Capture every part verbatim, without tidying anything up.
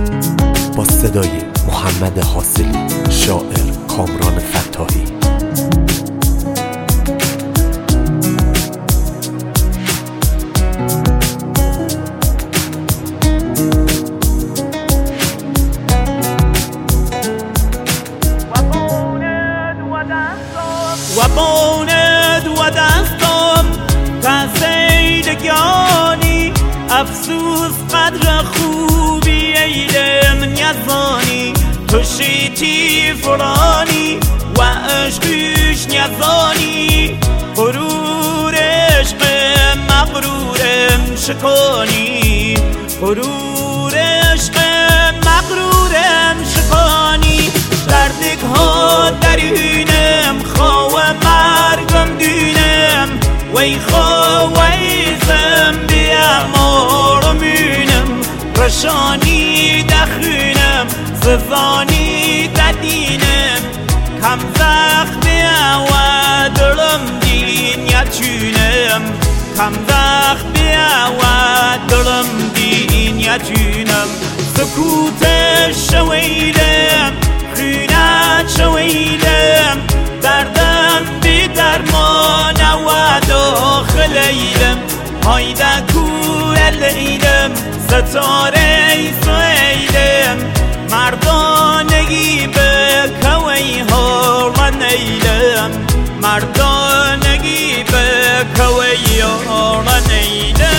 با صدای محمد حاصلی، شاعر کامران فتاحی. و باند و دستم تزیدگانی افسوس قدر خوبی ایدم نیزانی توشیتی فرانی و عشقش نیزانی غرور عشق مغرورم شکانی غرور عشق مغرورم شکانی دردک ها درونم خواه مرگم دینم وی خواه زنبیم آرمونم رشانی دخونم ززانی ددینم کم زخمی و دلم دین یچونم کم زخمی و دلم دین یچونم سکوت شویدم خونت شویدم دردم بی درمان و داخل ایلم هایده کور لیلم ستاره سویلم مردانگی به کوی ها نیلم مردانگی به کوی ها نیلم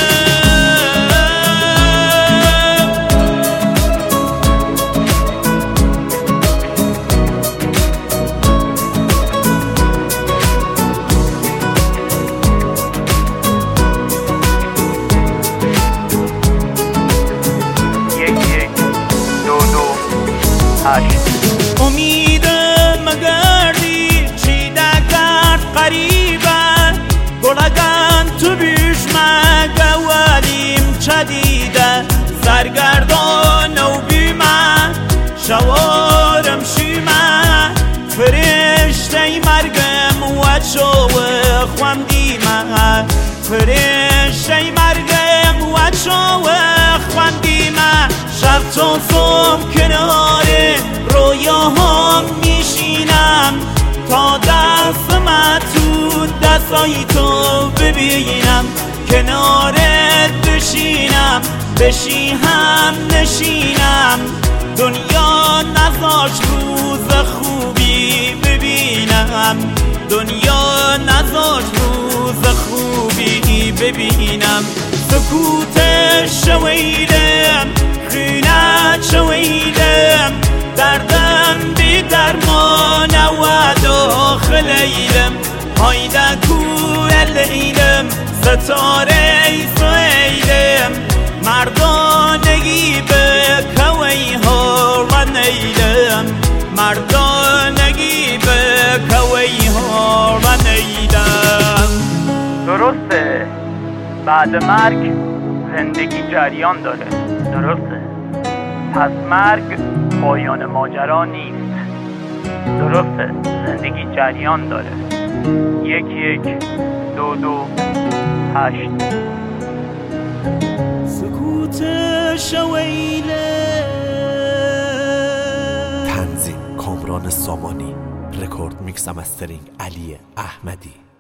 امیدم گردی چیده کرد قریبا گلگان تو بیش مگوالیم چدیده سرگردان و بیمه شوارم شیمه فرشته مرگم و چوه خوام دیمه فرشته مرگم و چوه خوام دیمه شب چون صبح کناره رویاهام میشینم تا دستم تو دستای تو ببینم کنارت بشینم بشی هم نشینم دنیا نذاش روز خوبی ببینم دنیا نذاش روز خوبی ببینم سکوت شویدم خونت شویدم دردم بی درمان و داخل ایلم هایده کور لیلم ستاره سویلم مردانگی به کوی ها و نیلم مردانگی به کوی ها و نیلم. درسته بعد مرگ زندگی جریان داره، درسته پس مرگ پایان ماجرا نیست، درسته زندگی جریان داره. یک یک دو دو هشت. سکوت شویله. تنظیم کامران سامانی، رکورد میکس و مسترینگ علی احمدی.